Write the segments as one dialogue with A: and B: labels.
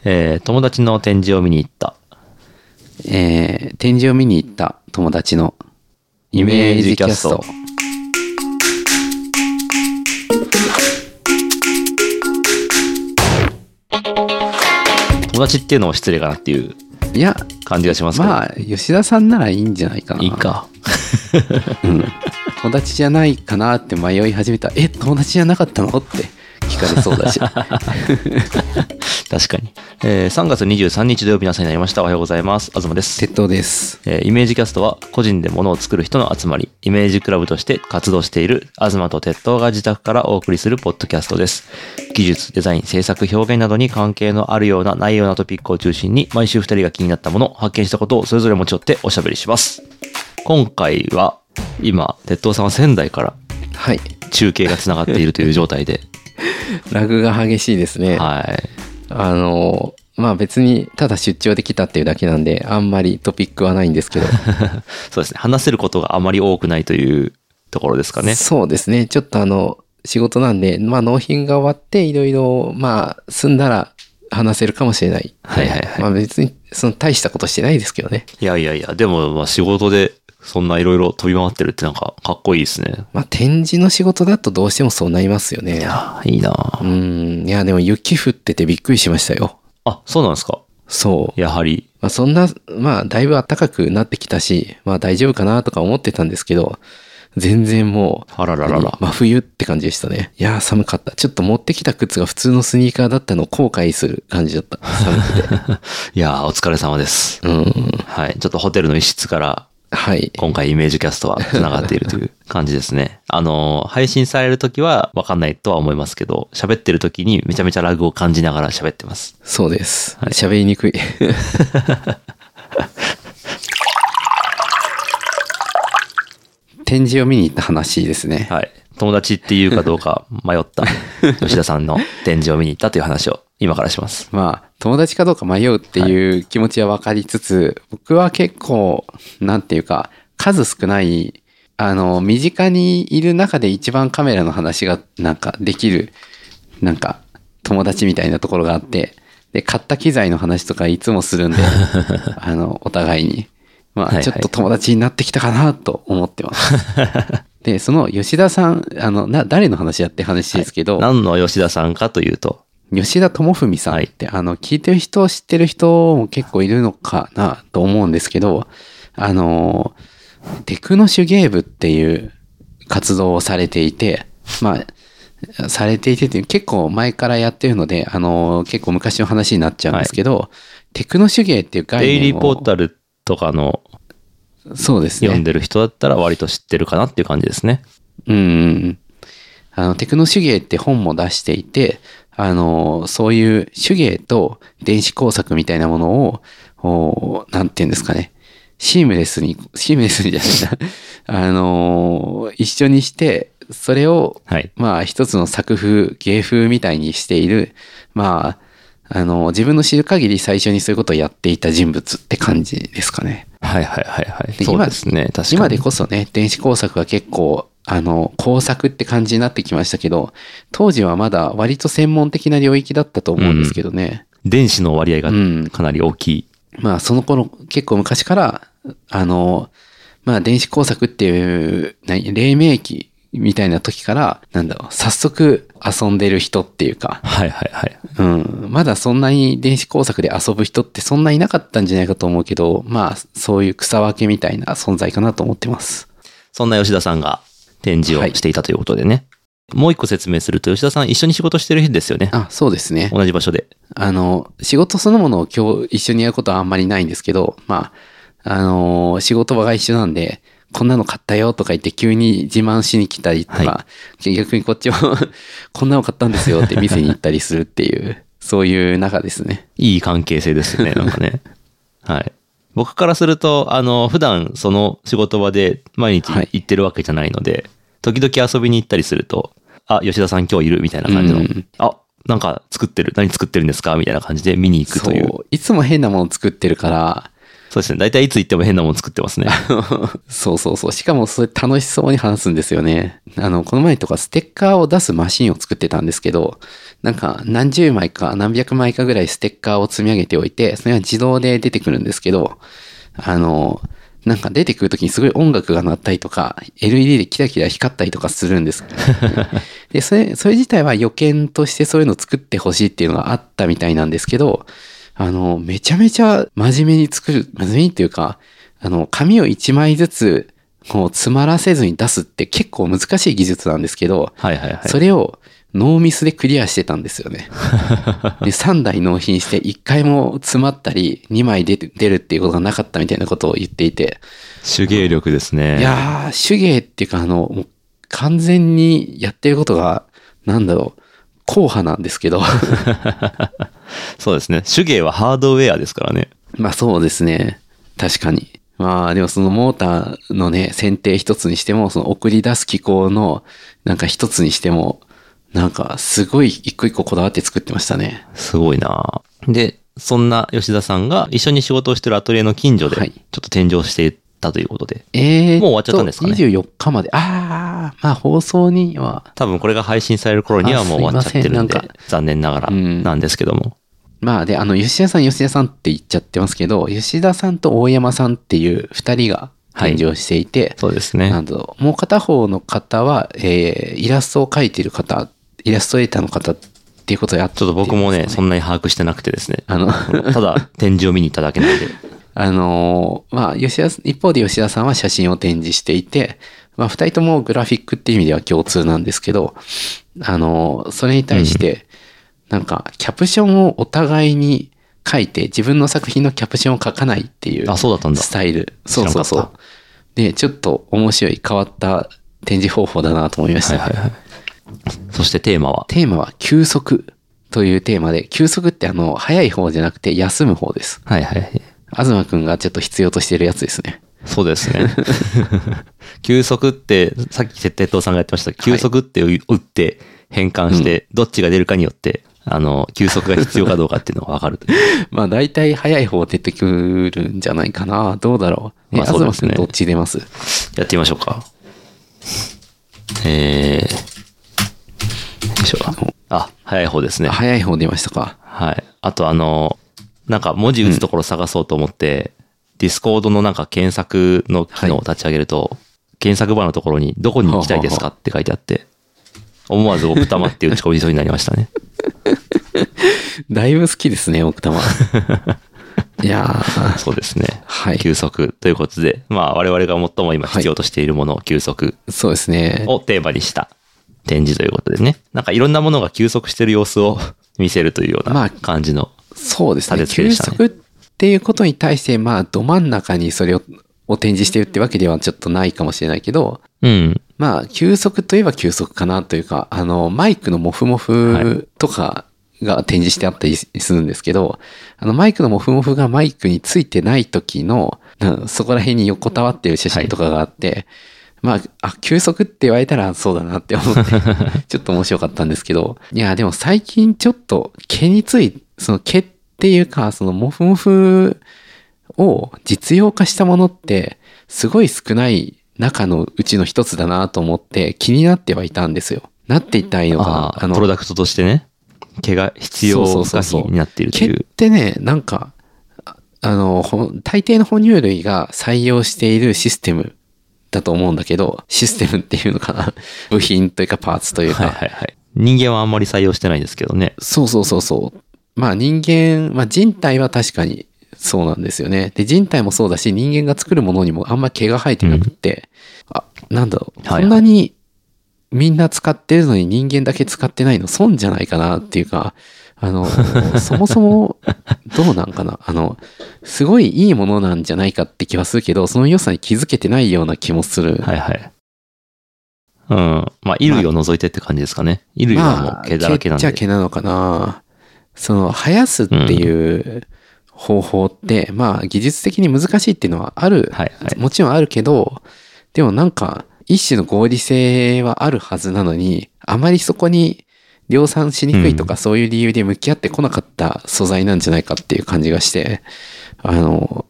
A: 友達の展示を見に行った。
B: 展示を見に行った友達のイメージキャスト。
A: 友達っていうのも失礼かなっていう感じがしますけど。
B: まあ吉田さんならいいんじゃないかな。
A: いいか。
B: 友達じゃないかなって迷い始めた。友達じゃなかったのって聞かれそうだし。
A: 確かに。3月23日土曜日の朝になりました。おはようございます。東です。
B: 鉄道です。
A: イメージキャストは個人で物を作る人の集まり、イメージクラブとして活動している東と鉄道が自宅からお送りするポッドキャストです。技術、デザイン、制作、表現などに関係のあるようなないようなトピックを中心に毎週2人が気になったもの、発見したことをそれぞれ持ち寄っておしゃべりします。今回は今、鉄道さんは仙台から中継がつながっているという状態で。
B: ラグが激しいですね。
A: はい。
B: まあ別にただ出張できたっていうだけなんであんまりトピックはないんですけど。
A: そうですね。話せることがあまり多くないというところですかね。
B: そうですね。ちょっと仕事なんで、まあ納品が終わっていろいろまあ済んだら話せるかもしれない。
A: はいはいはい。
B: まあ別にその大したことしてないですけどね。
A: いやいやいや、でもまあ仕事でそんないろいろ飛び回ってるってなんかかっこいいですね。
B: まあ展示の仕事だとどうしてもそうなりますよね。
A: いや、いいな。
B: いやでも雪降っててびっくりしましたよ。
A: あ、そうなんですか。
B: そう。
A: やはり。
B: まあそんな、まあだいぶ暖かくなってきたし、まあ大丈夫かなとか思ってたんですけど、全然もう、
A: あらららら。
B: 真冬って感じでしたね。いやー寒かった。ちょっと持ってきた靴が普通のスニーカーだったのを後悔する感じだった。寒くて。
A: いやーお疲れ様です。はい。ちょっとホテルの一室から、
B: はい。
A: 今回イメージキャストは繋がっているという感じですね。配信されるときはわかんないとは思いますけど、喋ってるときにめちゃめちゃラグを感じながら喋ってます。
B: そうです。喋りにくい。展示を見に行った話ですね。
A: はい。友達っていうかどうか迷った吉田さんの展示を見に行ったという話を今からします。
B: まあ、友達かどうか迷うっていう気持ちは分かりつつ、僕は結構、なんていうか、数少ない、身近にいる中で一番カメラの話がなんかできる、なんか友達みたいなところがあって、で、買った機材の話とかいつもするんで、お互いに。まあ、ちょっと友達になってきたかなと思ってます。で、その吉田さん、誰の話やって話ですけど、
A: 何の吉田さんかというと、
B: 吉田智文さんって、聞いてる人、知ってる人も結構いるのかなと思うんですけど、テクノ手芸部っていう活動をされていて、まあ、されていてって結構前からやってるので、結構昔の話になっちゃうんですけど、テクノ手芸っていう概念を。
A: デイリーポータルとかの、
B: そうですね。
A: 読んでる人だったら割と知ってるかなっていう感じですね。
B: テクノ手芸って本も出していて、そういう手芸と電子工作みたいなものを、なんていうんですかね。シームレスにじゃないな。一緒にして、それを、まあ一つの作風、芸風みたいにしている、まあ、自分の知る限り最初にそういうことをやっていた人物って感じですかね。
A: はいはいはいはい。そうですね。確かに。
B: 今でこそね、電子工作が結構、工作って感じになってきましたけど、当時はまだ割と専門的な領域だったと思うんですけどね。
A: 電子の割合がかなり大きい。
B: まあその頃結構昔から、まあ電子工作っていう、黎明期みたいな時から、早速遊んでる人っていうか。
A: はいはいはい。
B: まだそんなに電子工作で遊ぶ人ってそんないなかったんじゃないかと思うけど、まあそういう草分けみたいな存在かなと思ってます。
A: そんな吉田さんが展示をしていたということでね。もう一個説明すると、吉田さん一緒に仕事してる日ですよね。
B: あ、そうですね。
A: 同じ場所で。
B: 仕事そのものを今日一緒にやることはあんまりないんですけど、まあ、仕事場が一緒なんで、こんなの買ったよとか言って急に自慢しに来たりとか、逆にこっちもこんなの買ったんですよって店に行ったりするっていう、そういう仲ですね。
A: いい関係性ですよね、なんかね。はい。僕からすると、普段その仕事場で毎日行ってるわけじゃないので、時々遊びに行ったりすると、あ、吉田さん今日いるみたいな感じの、あ、なんか作ってる、何作ってるんですかみたいな感じで見に行くという。
B: そう、いつも変なもの作ってるから、
A: そうですね。大体いつ行っても変なもの作ってますね。
B: そうそうそう。しかもそれ楽しそうに話すんですよね。この前とかステッカーを出すマシンを作ってたんですけど、なんか何十枚か何百枚かぐらいステッカーを積み上げておいて、それが自動で出てくるんですけど、なんか出てくるときにすごい音楽が鳴ったりとか、LED でキラキラ光ったりとかするんです。で、それ自体は予見としてそういうのを作ってほしいっていうのがあったみたいなんですけど、めちゃめちゃ真面目に作る、真面目にっていうか、紙を一枚ずつ、こう、詰まらせずに出すって結構難しい技術なんですけど、
A: はいはいはい。
B: それをノーミスでクリアしてたんですよね。で、3台納品して1回も詰まったり、2枚出るっていうことがなかったみたいなことを言っていて。
A: 手芸力ですね。
B: いやー、手芸っていうかもう完全にやってることが、なんだろう、硬派なんですけど。
A: そうですね。手芸はハードウェアですからね。
B: まあそうですね。確かに。まあでもそのモーターのね、選定一つにしても、その送り出す機構のなんか一つにしても、なんかすごい一個一個こだわって作ってましたね。
A: すごいな。で、そんな吉田さんが一緒に仕事をしてるアトリエの近所で、ちょっと展示をしていたということで。もう終わっちゃったんですかね。
B: 24日まで。まあ放送には。
A: 多分これが配信される頃にはもう終わっちゃってるんで、残念ながらなんですけども。
B: まあで、吉田さんって言っちゃってますけど、吉田さんと大山さんっていう二人が展示をしていて、
A: そうですね。
B: もう片方の方は、イラストを描いている方、イラストレーターの方っていうことをやって、
A: ちょっと僕もね、そんなに把握してなくてですね。ただ展示を見に行っただけなんで。
B: まあ、一方で吉田さんは写真を展示していて、まあ、二人ともグラフィックっていう意味では共通なんですけど、それに対して、なんか、キャプションをお互いに書いて、自分の作品のキャプションを書かないっていうスタイル。そうそうそう。で、ちょっと面白い変わった展示方法だなと思いました。はいはいはい。
A: そしてテーマ
B: は休息というテーマで、休息って早い方じゃなくて休む方です。
A: はいはいはい。
B: 東くんがちょっと必要としているやつですね。
A: そうですね。休息って、さっき鉄塔さんがやってました。休息って打って変換して、どっちが出るかによって、休息が必要かどうかっていうのがわかる。
B: まあ大体早い方出てくるんじゃないかな。どうだろう。まあそうですね。どっち出ます？
A: やってみましょうか。よいしょ。早い方ですね。
B: 早い方出ましたか。
A: はい。あとなんか文字打つところ探そうと思って、ディスコードのなんか検索の機能を立ち上げると、検索バーのところにどこに行きたいですかって書いてあって、思わず奥多摩って打ち込みそうになりましたね。
B: だいぶ好きですね、奥多摩。いやー。
A: そうですね。
B: はい。
A: 休息ということで、まあ我々が最も今必要としているものを休息。
B: そうですね。
A: をテーマにした展示ということでね。なんかいろんなものが休息している様子を見せるというような感じの、
B: そうですね。休息っていうことに対して、まあど真ん中にそれを展示してるってわけではちょっとないかもしれないけど、まあ休息といえば休息かなというか、マイクのモフモフとか、が展示してあったりするんですけど、マイクのモフモフがマイクについてない時の、そこら辺に横たわってる写真とかがあって、まあ、休息って言われたらそうだなって思って、ちょっと面白かったんですけど、いや、でも最近ちょっとその毛っていうか、そのモフモフを実用化したものって、すごい少ない中のうちの一つだなと思って気になってはいたんですよ。なっていたいのか
A: な。プロダクトとしてね。毛が必要不可避になっているという。
B: 毛ってね、なんか、大抵の哺乳類が採用しているシステムだと思うんだけど、システムっていうのかな。部品というかパーツというか。
A: はいはいはい。人間はあんまり採用してないんですけどね。
B: そう。まあ人体は確かにそうなんですよね。で、人体もそうだし、人間が作るものにもあんま毛が生えてなくって、なんだろう。こんなに、みんな使ってるのに人間だけ使ってないの損じゃないかなっていうか、そもそもどうなんかな。すごいいいものなんじゃないかって気はするけど、その良さに気づけてないような気もする。
A: はいはい。まあ、衣類を除いてって感じですかね。衣類はもう毛だらけなんで。
B: 毛っちゃ毛なのかな。生やすっていう方法って、まあ、技術的に難しいっていうのはある。もちろんあるけど、でもなんか、一種の合理性はあるはずなのに、あまりそこに量産しにくいとかそういう理由で向き合ってこなかった素材なんじゃないかっていう感じがして、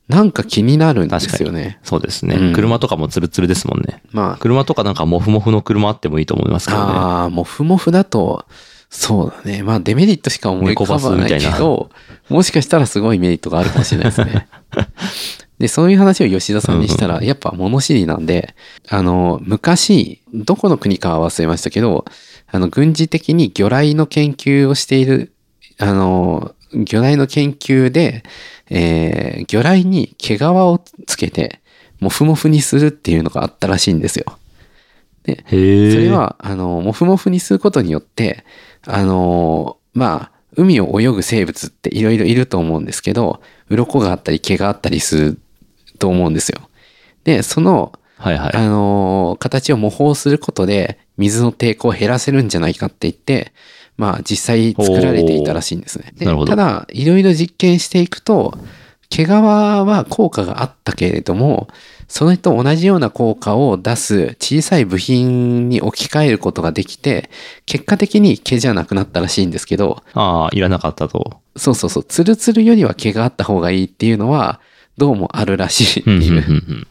B: なんか気になるんですよね。
A: そうですね、
B: うん
A: 車とかもツルツルですもんね。
B: まあ、
A: 車とかなんかモフモフの車あってもいいと思いますけどね。
B: ああ、モフモフだと、そうだね。まあデメリットしか思い浮かばないけ
A: 猫バスみたい
B: ど、もしかしたらすごいメリットがあるかもしれないですね。で、そういう話を吉田さんにしたら、やっぱ物知りなんで、昔、どこの国かは忘れましたけど、軍事的に魚雷の研究をしている、魚雷の研究で、魚雷に毛皮をつけて、モフモフにするっていうのがあったらしいんですよ。で、そ
A: へえ。
B: れは、モフモフにすることによって、まあ、海を泳ぐ生物っていろいろいると思うんですけど、鱗があったり毛があったりすると思うんですよ。で、その、
A: はいはい。
B: 形を模倣することで、水の抵抗を減らせるんじゃないかって言って、まあ、実際作られていたらしいんですね。で
A: なるほど
B: ただ、いろいろ実験していくと、毛皮は効果があったけれども、それと同じような効果を出す小さい部品に置き換えることができて、結果的に毛じゃなくなったらしいんですけど、
A: ああ、いらなかったと。
B: そうそうそう、ツルツルよりは毛があった方がいいっていうのは、どうもあるらしいって
A: うんうんうん
B: いう。
A: うん。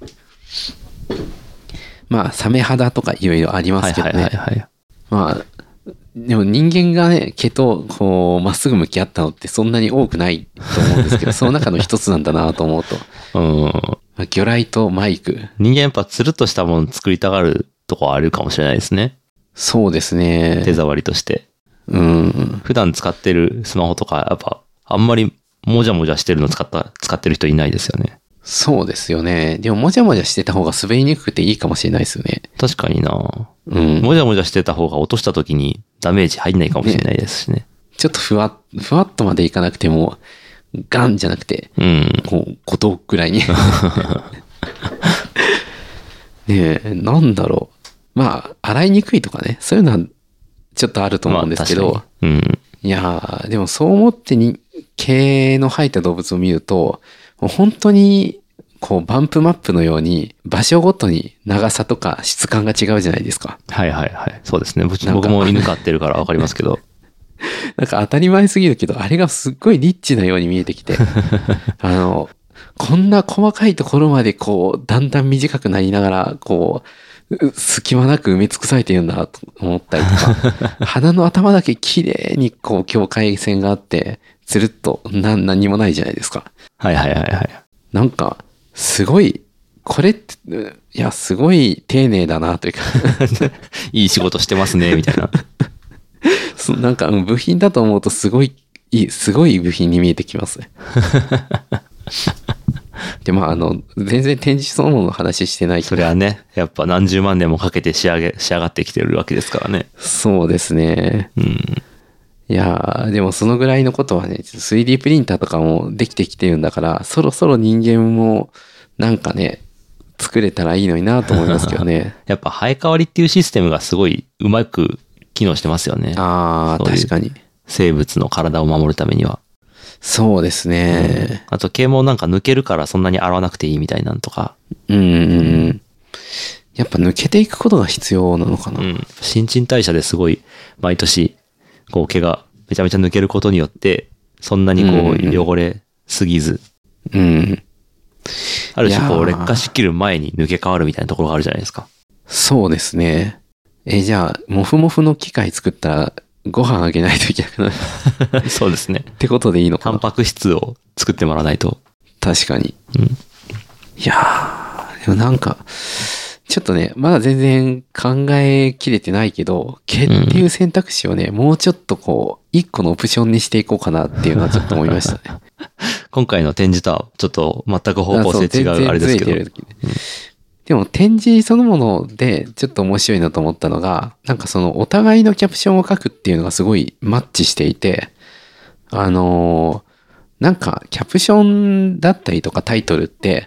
B: まあ、サメ肌とかいろいろありま
A: はいはい
B: すけどね。
A: はいはい。
B: まあ、でも人間がね、毛とこう、まっすぐ向き合ったのってそんなに多くないと思うんですけど、その中の一つなんだなと思うと、
A: うん。
B: まあ魚雷とマイク。
A: 人間やっぱつるっとしたもの作りたがるとこはあるかもしれないですね。
B: そうですね。
A: 手触りとして。
B: うん。
A: 普段使ってるスマホとか、やっぱあんまりもじゃもじゃしてるの使ってる人いないですよね。
B: そうですよね。でも、もじゃもじゃしてた方が滑りにくくていいかもしれないですよね。
A: 確かにな。
B: うん。
A: もじゃもじゃしてた方が落とした時にダメージ入んないかもしれないですしね。
B: ちょっとふわっとまでいかなくても、ガンじゃなくて、
A: うん。
B: こう、ことくらいに。ねえ、なんだろう。まあ、洗いにくいとかね、そういうのはちょっとあると思うんですけど、
A: まあ確かに。うん。
B: いやー、でもそう思って毛の生えた動物を見ると、もう本当に、こう、バンプマップのように、場所ごとに長さとか質感が違うじゃないですか。
A: はいはいはい。そうですね。
B: なんか
A: 僕も犬飼ってるからわかりますけど。
B: なんか当たり前すぎるけど、あれがすっごいリッチなように見えてきて、こんな細かいところまでこう、だんだん短くなりながら、こう、隙間なく埋め尽くされているんだと思ったりとか、鼻の頭だけ綺麗にこう、境界線があって、つるっと何にもないじゃないですか。
A: はいはいはいはい。
B: なんか、すごい、これって、いや、すごい丁寧だなというか
A: いい仕事してますね、みたいな。
B: なんか部品だと思うとすごい部品に見えてきますね。で、まあ、全然展示そのものの話してないけど。
A: それはね、やっぱ何十万年もかけて仕上がってきてるわけですからね。
B: そうですね。
A: うん。
B: いやー、でもそのぐらいのことはね、3D プリンターとかもできてきてるんだから、そろそろ人間もなんかね、作れたらいいのになと思いますけどね。
A: やっぱ生え変わりっていうシステムがすごいうまく機能してますよね。
B: ああ、
A: そういう
B: 確かに。
A: 生物の体を守るためには。
B: そうですね。
A: あと毛もなんか抜けるからそんなに洗わなくていいみたいなんとか。
B: うん。やっぱ抜けていくことが必要なのかな。
A: うん。新陳代謝ですごい毎年こう毛がめちゃめちゃ抜けることによってそんなにこう汚れすぎず、
B: うん。
A: ある種こ
B: いうやー
A: 劣化しきる前に抜け変わるみたいなところがあるじゃないですか。
B: そうですね。じゃあ、モフモフの機械作ったら、ご飯あげないといけなくなる
A: そうですね。
B: ってことでいいのかな。
A: タンパク質を作ってもらわないと。
B: 確かに。
A: うん。
B: いやー、でもなんか、ちょっとね、まだ全然考えきれてないけど、毛っていう選択肢をね、もうちょっとこう、一個のオプションにしていこうかなっていうのはちょっと思いましたね。
A: 今回の展示とはちょっと全く方向性違
B: そう
A: うあれですけど。
B: 全然ずれてるでも展示そのものでちょっと面白いなと思ったのが、なんかそのお互いのキャプションを書くっていうのがすごいマッチしていて、なんかキャプションだったりとかタイトルって、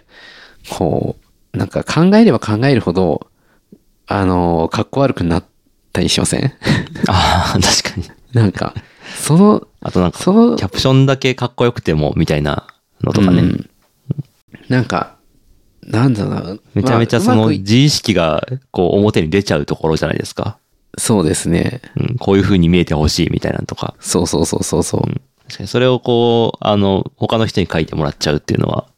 B: こう、なんか考えれば考えるほど、かっこ悪くなったりしません
A: ああ、確かに。
B: なんか、
A: あとなんか、キ
B: その
A: ャプションだけかっこよくてもみたいなのとかね。
B: うんなんか、なんだろうな。
A: めちゃめちゃその
B: まあうまく
A: 自意識がこう表に出ちゃうところじゃないですか。
B: そうですね。
A: うん、こういう風に見えてほしいみたいなのとか。
B: そう。
A: 確かにそれをこう、他の人に書いてもらっちゃうっていうのは、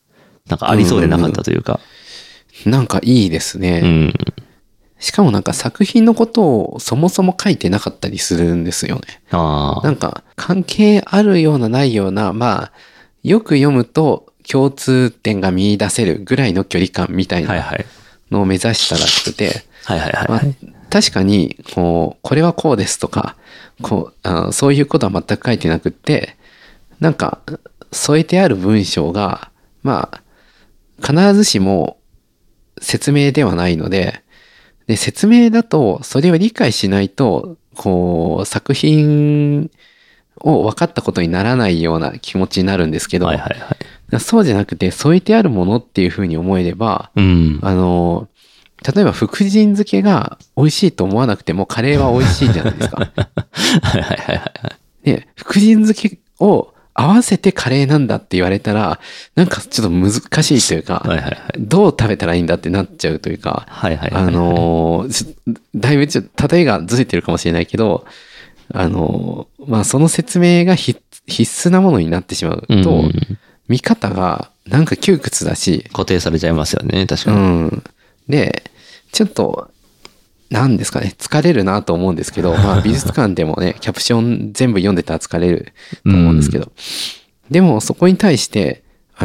A: なんかありそうでなかったというか。
B: なんかいいですね。
A: うん。
B: しかもなんか作品のことをそもそも書いてなかったりするんですよね。
A: ああ。
B: なんか関係あるようなないような、まあ、よく読むと共通点が見出せるぐらいの距離感みたいな
A: はいはい。
B: のを目指したらしくて、
A: はいはいはい
B: まあ
A: はい。
B: 確かに、これはこうですとか、そういうことは全く書いてなくって、なんか、添えてある文章が、まあ、必ずしも説明ではないので、で、説明だと、それを理解しないと、作品を分かったことにならないような気持ちになるんですけど、
A: はいはいはい。
B: そうじゃなくて、添えてあるものっていうふうに思えれば、
A: うん。
B: 例えば福神漬けが美味しいと思わなくてもカレーは美味しいじゃないですか。
A: はいはいはいはいはい。
B: で、福神漬けを合わせてカレーなんだって言われたら、なんかちょっと難しいというか、
A: はいはいはい。
B: どう食べたらいいんだってなっちゃうというか、
A: はいはいはいはい。
B: だいぶ例えがずれてるかもしれないけど、まあその説明が必須なものになってしまうと、
A: うん
B: 見方がなんか窮屈だし、
A: 固定されちゃいますよね、確か
B: う
A: に。
B: ん。で、ちょっと、なんですかね、疲れるなと思うんですけど、まあ美術館でもね、キャプション全部読んでたら疲れると思うんですけど、でもそこに対して、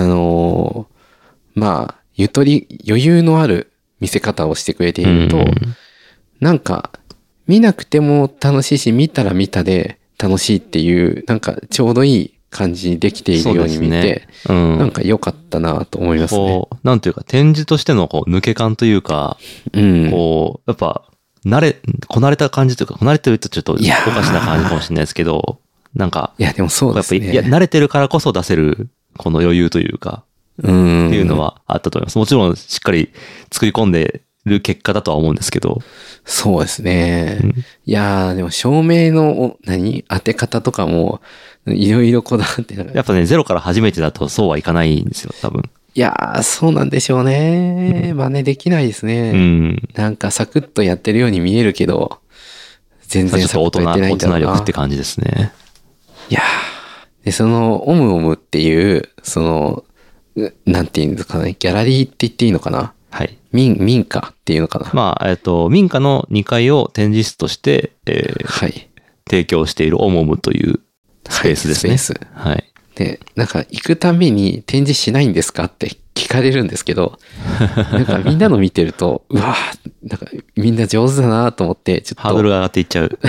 B: まあ、余裕のある見せ方をしてくれていると、なんか、見なくても楽しいし、見たら見たで楽しいっていう、なんかちょうどいい感じにできているように見て、なんか良かったなと思いますね。
A: こう、なんていうか、展示としてのこう抜け感というか、
B: うん。
A: こう、やっぱ、こなれた感じというか、こなれてるとちょっとおかしな感じかもしれないですけど、なんか、
B: いや、でもそうですね。
A: やっぱ、慣れてるからこそ出せる、この余裕というか、っていうのはあったと思います。もちろん、しっかり作り込んでる結果だとは思うんですけど。
B: そうですね。いやー、でも照明の、当て方とかも、いろいろこだわって
A: やっぱね、ゼロから初めてだとそうはいかないんですよ、多分。
B: いやー、そうなんでしょうね。真似できないですね。なんかサクッとやってるように見えるけど、全然サクッとやってないんだろうな。
A: 大人力って感じですね。
B: いやー。で、その、オムオムっていう、なんていうんですかね、ギャラリーって言っていいのかな。
A: はい。
B: 民家っていうのかな。
A: まあ、民家の2階を展示室として、
B: はい。
A: 提供しているオモムというスペースですね。
B: スペース。
A: はい。
B: で、なんか行くたびに展示しないんですかって聞かれるんですけど、なんかみんなの見てると、うわぁ、なんかみんな上手だなと思って、ちょっと。
A: ハードルが上がっていっちゃう。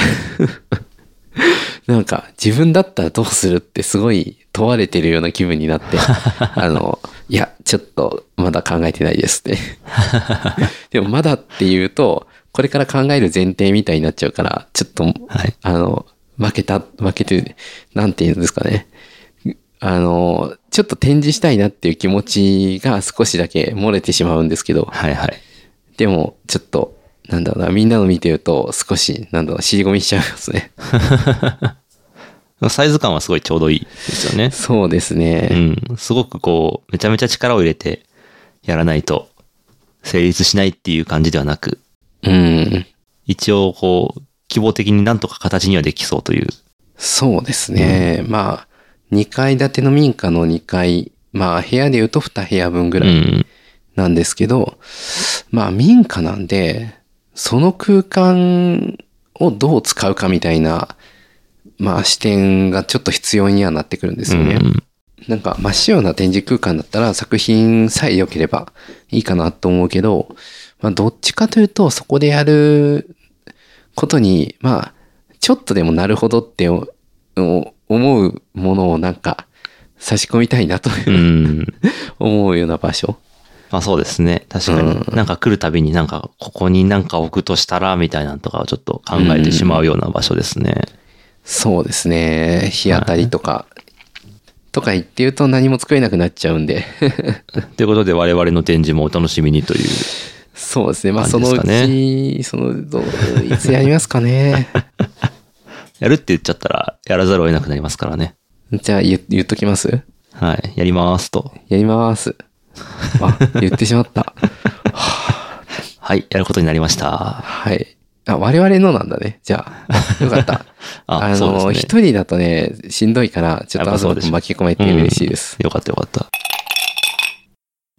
B: なんか自分だったらどうするってすごい問われてるような気分になって、いや、ちょっとまだ考えてないですって。でもまだって言うと、これから考える前提みたいになっちゃうから、ちょっと、
A: はい、
B: 負けて、なんて言うんですかね。ちょっと展示したいなっていう気持ちが少しだけ漏れてしまうんですけど、
A: はいはい。
B: でも、ちょっと、なんだろうな、みんなの見てると少し、なんだろう、尻込みしちゃいますね。
A: サイズ感はすごいちょうどいいですよね。
B: そうですね。
A: うん。すごくこう、めちゃめちゃ力を入れてやらないと成立しないっていう感じではなく、
B: うん。
A: 一応こう、希望的になんとか形にはできそうという。
B: そうですね。まあ、2階建ての民家の2階、まあ部屋で言うと2部屋分ぐらいなんですけど、まあ民家なんで、その空間をどう使うかみたいな、まあ視点がちょっと必要にはなってくるんですよね。なんか真っ白な展示空間だったら作品さえ良ければいいかなと思うけど、まあどっちかというとそこでやることに、まあちょっとでもなるほどって思うものをなんか差し込みたいなと思うような場所。
A: まあそうですね。確かに。なんか来るたびになんかここになんか置くとしたらみたいなのとかをちょっと考えてしまうような場所ですね。
B: そうですね。日当たりとか、とか言って言うと何も作れなくなっちゃうんで。
A: ということで我々の展示もお楽しみにという。
B: そうですね。まあそのうち、いつやりますかね。
A: やるって言っちゃったらやらざるを得なくなりますからね。
B: じゃあ言っときます？
A: はい。やりますと。
B: やります。あ、言ってしまった。
A: はい。やることになりました。
B: はい。あ、我々のなんだね。じゃあ。よかった。一人だとね、しんどいから、ちょっと東君巻き込めて嬉しいです。
A: よかったよかった。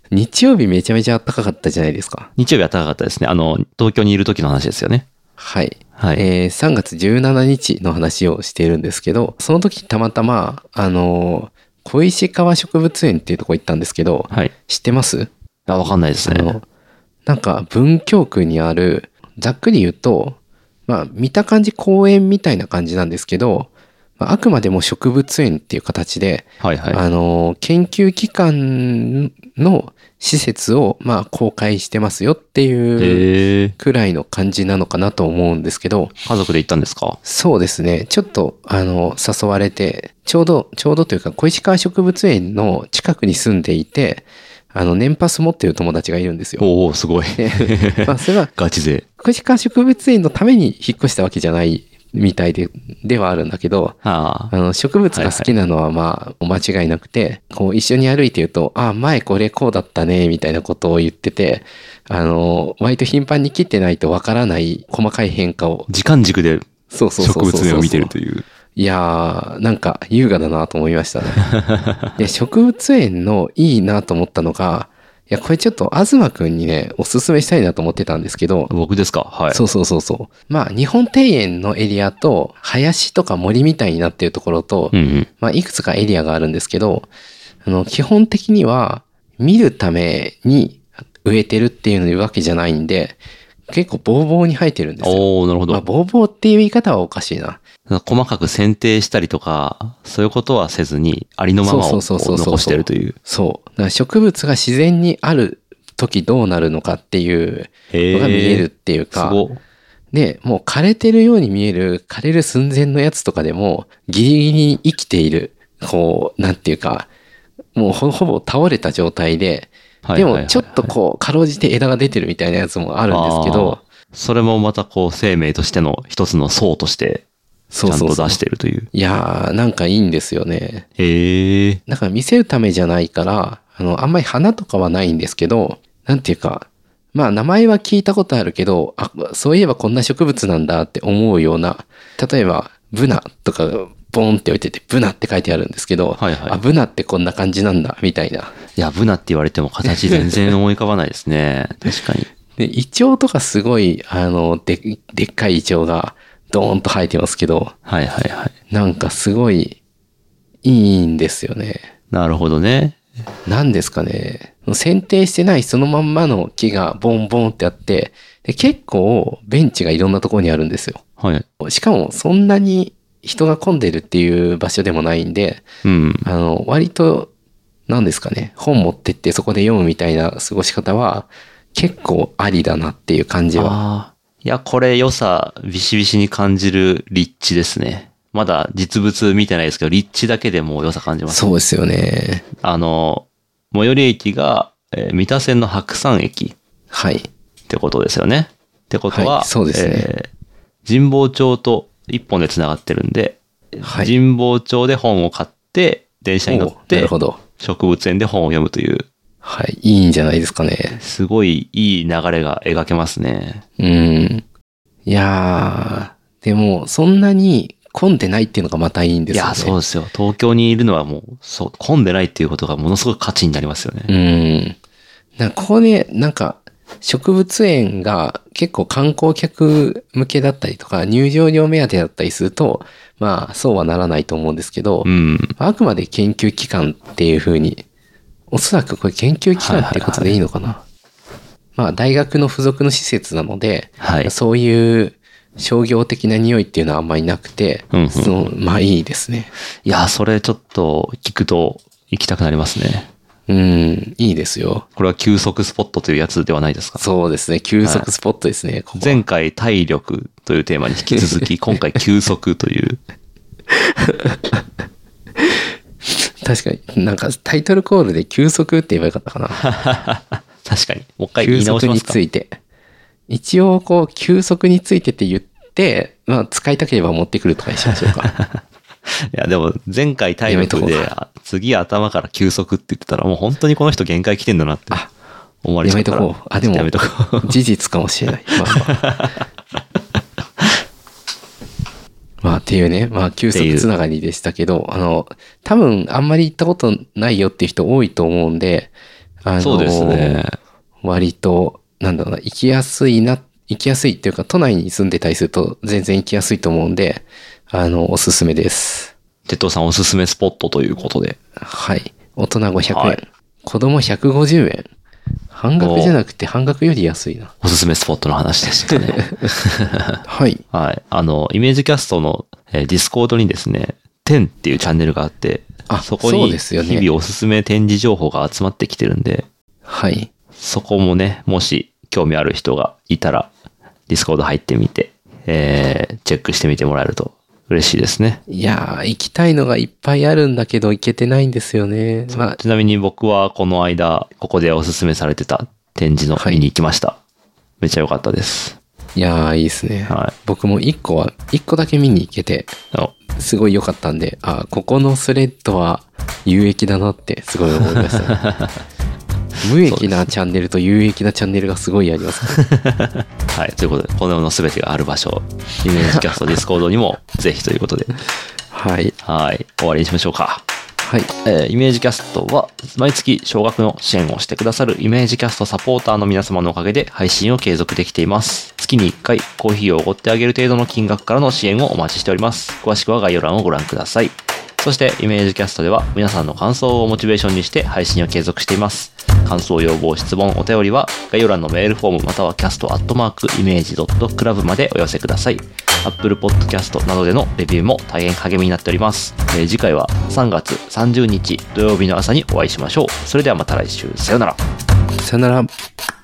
B: 日曜日めちゃめちゃ暖かかったじゃないですか。
A: 日曜日は暖かかったですね。東京にいる時の話ですよね。
B: はい。
A: はい。
B: 3月17日の話をしているんですけど、その時たまたま、小石川植物園っていうとこ行ったんですけど、
A: はい。
B: 知ってます？
A: わかんないですね。
B: なんか文京区にある、ざっくり言うと、まあ見た感じ公園みたいな感じなんですけど、あくまでも植物園っていう形で、
A: はいはい。
B: 研究機関の施設をまあ公開してますよっていうくらいの感じなのかなと思うんですけど、
A: 家族で行ったんですか？
B: そうですね。ちょっと誘われて、ちょうどというか小石川植物園の近くに住んでいて、年パス持ってる友達がいるんですよ。
A: おお、すごい。
B: まあそれは
A: ガチ勢。
B: 小石川植物園のために引っ越したわけじゃないみたいではあるんだけど、植物が好きなのはまあ間違いなくて、こう一緒に歩いてると、前これこうだったね、みたいなことを言ってて、割と頻繁に切ってないとわからない細かい変化を。
A: 時間軸で
B: 植
A: 物園を見てるという。
B: いやー、なんか優雅だなと思いましたね。で、植物園のいいなと思ったのが、いや、これちょっと東くんにね、おすすめしたいなと思ってたんですけど。
A: 僕ですか？はい。
B: そう。まあ、日本庭園のエリアと、林とか森みたいになっているところと、まあ、いくつかエリアがあるんですけど、基本的には、見るために植えてるっていうわけじゃないんで、結構ボーボーに生えてるんですよ。
A: おー、なるほど。
B: まあ、ボーボーっていう言い方はおかしいな。
A: 細かく剪定したりとか、そういうことはせずに、ありのままを残してるという。
B: そう。だから植物が自然にある時どうなるのかっていうのが見えるっていうか、で、もう枯れてるように見える、枯れる寸前のやつとかでも、ギリギリに生きている、こう、なんていうか、もうほぼ倒れた状態で、でもちょっとこう、かろうじて枝が出てるみたいなやつもあるんですけど、
A: それもまたこう、生命としての一つの層として、ちゃんと出してるという。
B: いやー、なんかいいんですよね。
A: へえ。
B: だから見せるためじゃないから、あんまり花とかはないんですけど、なんていうか、まあ名前は聞いたことあるけど、そういえばこんな植物なんだって思うような、例えば、ブナとかボーンって置いてて、ブナって書いてあるんですけど、ブナってこんな感じなんだ、みたいな。
A: いや、ブナって言われても形全然思い浮かばないですね。確かに。
B: で、イチョウとかすごい、でっかいイチョウがドーンと生えてますけど、なんかすごいいいんですよね。
A: なるほどね。
B: なんですかね。剪定してないそのまんまの木がボンボンってあって、で結構ベンチがいろんなところにあるんですよ。
A: はい。
B: しかもそんなに人が混んでるっていう場所でもないんで、割と、なんですかね、本持ってってそこで読むみたいな過ごし方は結構ありだなっていう感じは。
A: いや、これ良さビシビシに感じる立地ですね。まだ実物見てないですけど、立地だけでも良さ感じます、
B: そうですよね。
A: 最寄り駅が、三田線の白山駅。
B: はい。
A: ってことですよね。ってことは、
B: そうですね。
A: 神保町と一本で繋がってるんで、神保町で本を買って、電車に乗って、植物園で本を読むという。
B: はい。いいんじゃないですかね。
A: すごいいい流れが描けますね。
B: いやー、でも、そんなに混んでないっていうのがまたいいんですよね。
A: いや、そうですよ。東京にいるのはもう、混んでないっていうことがものすごく価値になりますよね。
B: ここで、なんか、植物園が結構観光客向けだったりとか、入場料目当てだったりすると、まあ、そうはならないと思うんですけど、あくまで研究機関っていう風に、おそらくこれ研究機関っていうことでいいのかな。まあ、大学の付属の施設なので、そういう商業的な匂いっていうのはあんまりなくて、まあいいですね。
A: いや、それちょっと聞くと行きたくなりますね。
B: いいですよ。
A: これは休息スポットというやつではないですか？
B: そうですね。休息スポットですね。
A: 前回体力というテーマに引き続き、今回休息という。
B: 確かに、なんかタイトルコールで休息って言えばよかったかな。
A: 確かに。もう一回言い直しますか？
B: 休息について。一応、こう、休息についてって言って、まあ、使いたければ持ってくるとかにしましょうか。
A: いや、でも、前回体力で、次頭から休息って言ってたら、もう本当にこの人限界来てんだなって思われちゃうから。
B: やめとこう。でも、
A: やめとこう。
B: 事実かもしれない。まあっていうね、まあ休息つながりでしたけど、多分あんまり行ったことないよっていう人多いと思うんで、
A: そうですね。
B: 割と、なんだろうな、行きやすいっていうか、都内に住んでたりすると全然行きやすいと思うんで、おすすめです。
A: 鉄道さんおすすめスポットということで。
B: はい。大人500円。
A: はい、
B: 子供150円。半額じゃなくて半額より安いな。
A: おすすめスポットの話でしたね。
B: はい。
A: はい。イメージキャストの、ディスコードにですね、10っていうチャンネルがあって、そこに日々おすすめ展示情報が集まってきてるんで、
B: はい。
A: そこもね、もし興味ある人がいたら、ディスコード入ってみて、チェックしてみてもらえると嬉しいですね。
B: いやー、行きたいのがいっぱいあるんだけど行けてないんですよね。
A: ちなみに僕はこの間、ここでおすすめされてた展示の見に行きました。めっちゃ良かったです。
B: いやー、いいですね。
A: はい。
B: 僕も1個だけ見に行けて、すごい良かったんで、ここのスレッドは有益だなってすごい思いました、無益なチャンネルと有益なチャンネルがすごいあります、ね。
A: はい。ということで、この世の全てがある場所、イメージキャストディスコードにもぜひということで。
B: はい。
A: はい。終わりにしましょうか。
B: はい。
A: イメージキャストは毎月少額の支援をしてくださるイメージキャストサポーターの皆様のおかげで配信を継続できています。月に1回コーヒーをおごってあげる程度の金額からの支援をお待ちしております。詳しくは概要欄をご覧ください。そしてイメージキャストでは皆さんの感想をモチベーションにして配信を継続しています。感想、要望、質問、お便りは概要欄のメールフォームまたはcast@image.club までお寄せください。Apple Podcast などでのレビューも大変励みになっております。次回は3月30日土曜日の朝にお会いしましょう。それではまた来週。さよなら。
B: さよなら。